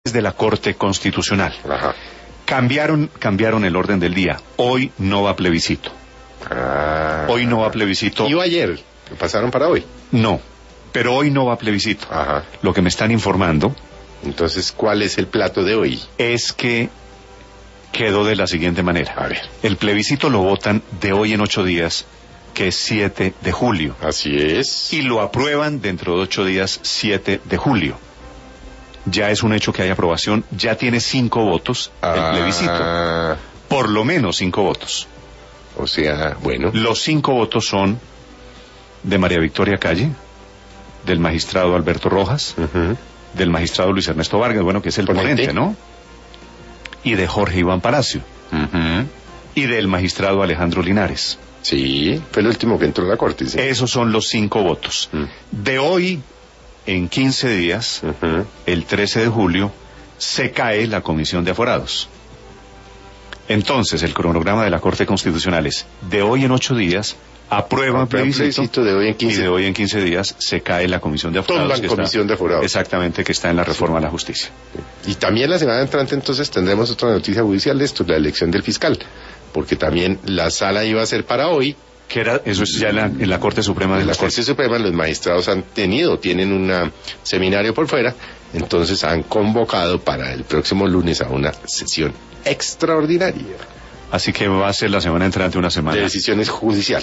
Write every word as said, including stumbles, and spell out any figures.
de la Corte Constitucional. Ajá. Cambiaron, cambiaron el orden del día. Hoy no va plebiscito. Ah. Hoy no va plebiscito. ¿Iba ayer? ¿Lo pasaron para hoy? No, pero hoy no va plebiscito. Ajá. Lo que me están informando Entonces, ¿cuál es el plato de hoy? es que quedó de la siguiente manera. A ver. El plebiscito lo votan de hoy en ocho días, que es siete de julio. Así es. Y lo aprueban dentro de ocho días, siete de julio. Ya es un hecho que hay aprobación, ya tiene cinco votos el Ah, plebiscito. Por lo menos cinco votos. O sea, bueno. Los cinco votos son de María Victoria Calle, del magistrado Alberto Rojas, Uh-huh. del magistrado Luis Ernesto Vargas, bueno, que es el Ponente. ponente, ¿no? Y de Jorge Iván Palacio, Uh-huh. y del magistrado Alejandro Linares. Sí, fue el último que entró a la corte. Sí. Esos son los cinco votos. Mm. De hoy, en quince días, Uh-huh. el trece de julio, se cae la Comisión de Aforados. Entonces, el cronograma de la Corte Constitucional es, de hoy en ocho días, aprueban Aprueban plebiscito, plebiscito de hoy en quince. y de hoy en quince días se cae la Comisión de Aforados. Toman que Comisión está, de Aforados. Exactamente, que está en la reforma a la justicia. Y también la semana entrante entonces tendremos otra noticia judicial de esto, la elección del fiscal, porque también la sala iba a ser para hoy. Que era, eso es ya en la, en la Corte Suprema de En la Justicia. Corte Suprema los magistrados han tenido, tienen un seminario por fuera, entonces han convocado para el próximo lunes a una sesión extraordinaria Así que va a ser la semana entrante una semana de decisiones judiciales.